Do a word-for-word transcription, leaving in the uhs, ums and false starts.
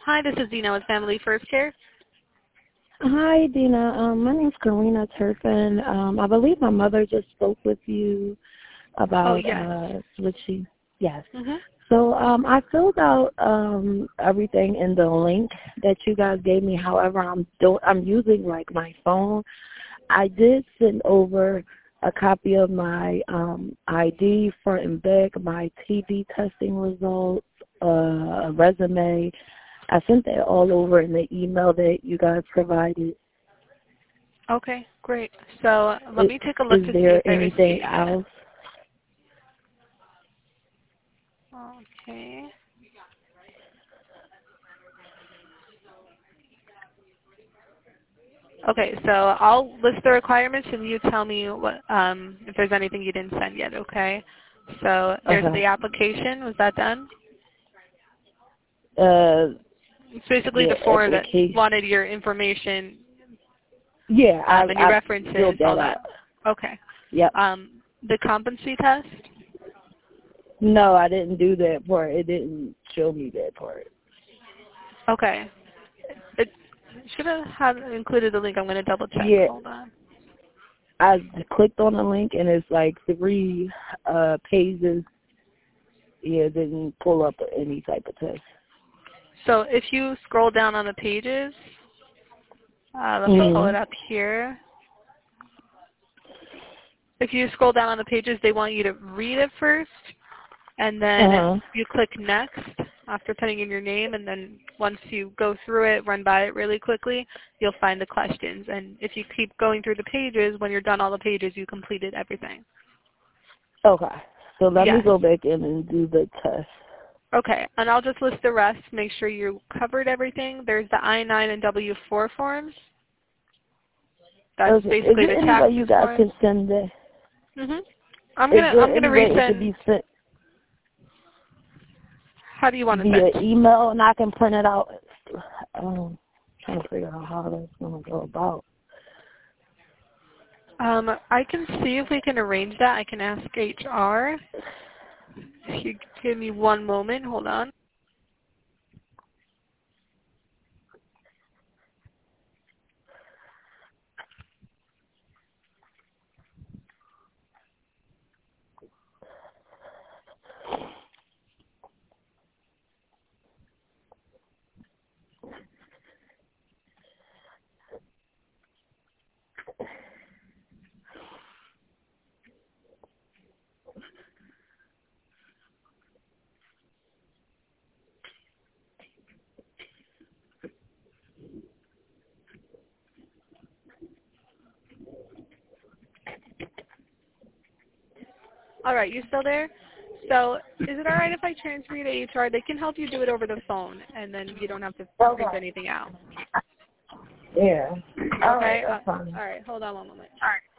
Hi, this is Dina with Family First Care. Hi, Dina. Um, my name's Karina Turpin. Um, I believe my mother just spoke with you Oh, about yes. uh, switching. Yes. Mm-hmm. So um, I filled out um, everything in the link that you guys gave me. However, I'm do- I'm using like my phone. I did send over a copy of my um, I D front and back, my T B testing results, uh, a resume. I sent that all over in the email that you guys provided. Okay, great. So let Is, me take a look is to see if there I anything received it. else? Okay. Okay, so I'll list the requirements and you tell me what um, if there's anything you didn't send yet, okay? So there's Okay. the application. Was that done? Uh, It's basically the the form that application. wanted your information Yeah, I um, and your I references, filled all that that. out. Okay. Yep. Um, the competency test? No, I didn't do that part. It didn't show me that part. Okay. It should have had included the link. I'm going to double check. Yeah, Hold on. I clicked on the link and it's like three uh pages. Yeah, it didn't pull up any type of test. So if you scroll down on the pages, uh, let me pull it Mhm. up here. If you scroll down on the pages, they want you to read it first, and Uh then huh. you click next after putting in your name, and then once you go through it, run by it really quickly, you'll find the questions. And if you keep going through the pages, when you're done all the pages, you completed everything. Okay. So let me Yes. go back in and do the test. Okay, and I'll just list the rest, make sure you covered everything. There's the I nine and W four forms. That's Okay. Is basically there the any way taxes you guys forms. can send that? Mhm. I'm Is gonna there I'm gonna any way it could resend. be sent How do you want to via send? email and I can print it out? Um, trying to figure out how that's gonna go about. Um, I can see if we can arrange that. I can ask H R. If you give me one moment, hold on. All right, you still there? So is it all right if I transfer you to H R? They can help you do it over the phone, and then you don't have to Okay. print anything out. Yeah. All right, Okay? Uh, that's fine. all right, hold on one moment. All right.